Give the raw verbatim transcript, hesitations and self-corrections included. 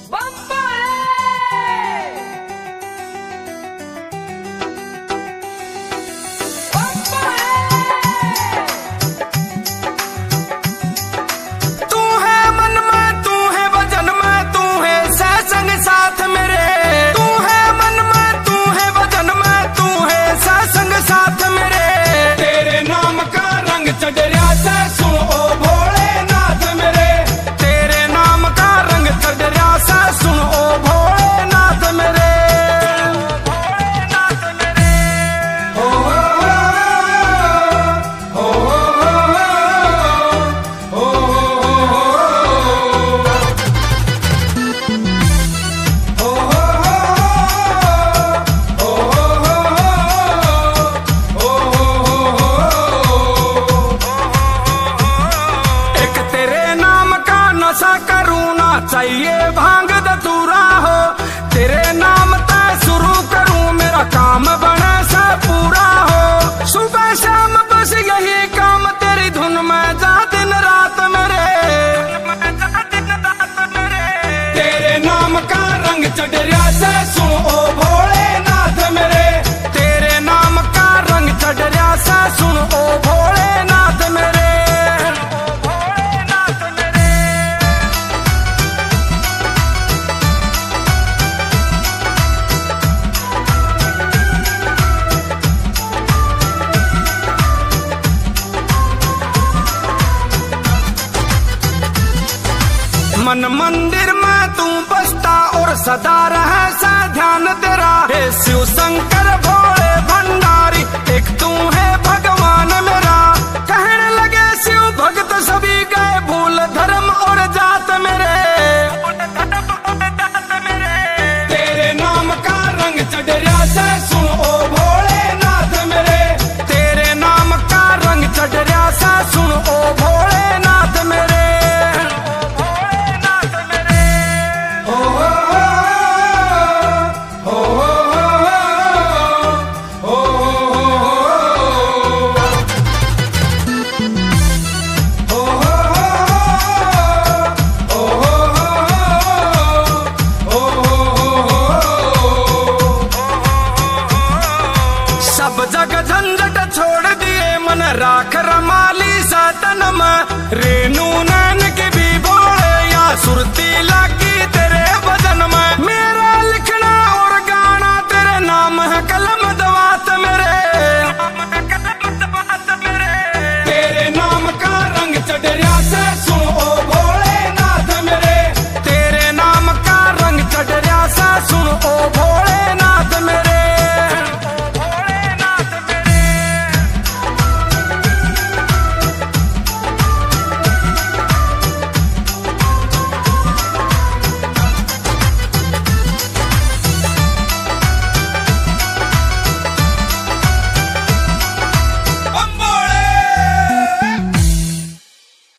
चाहिए भांग धतूरा हो, तेरे नाम ते शुरू करूं मेरा काम बने सा पूरा हो। सुबह शाम बस यही काम तेरी धुन में जा दिन रात मेरे, तेरे नाम का रंग चढ़ रहा से सुन ओ भोलेनाथ मेरे, तेरे नाम का रंग चढ़ रहा से सुन ओ भोलेनाथ मेरे। मन मंदिर में तू बसता और सदा रहे सा ध्यान तेरा, हे शिव शंकर भोले भंडारी एक तू है भगवान मेरा। कहने लगे शिव भक्त सभी गए भूल धर्म और जात मेरे, तेरे नाम का रंग चढ़ रहा से सुन ओ भोलेनाथ मेरे, तेरे नाम का रंग चढ़ रहा से सुन ओ भोलेनाथ मेरे। सब जग झंझट छोड़ दिए मन राख रमाली सा तन में, रेणु नैन के भी बोले या सुरती